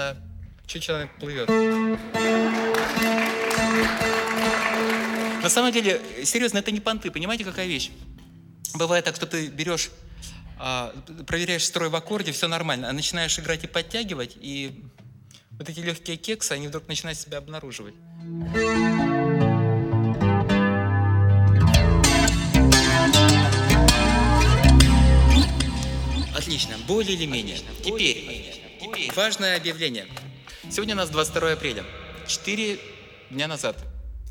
она чуть она плывет. На самом деле, серьезно, это не понты. Понимаете, какая вещь? Бывает так, что ты берешь, проверяешь строй в аккорде, все нормально, а начинаешь играть и подтягивать, и вот эти легкие кексы, они вдруг начинают себя обнаруживать. Отлично, более или менее. Теперь важное объявление. Сегодня у нас 22 апреля. 4 дня назад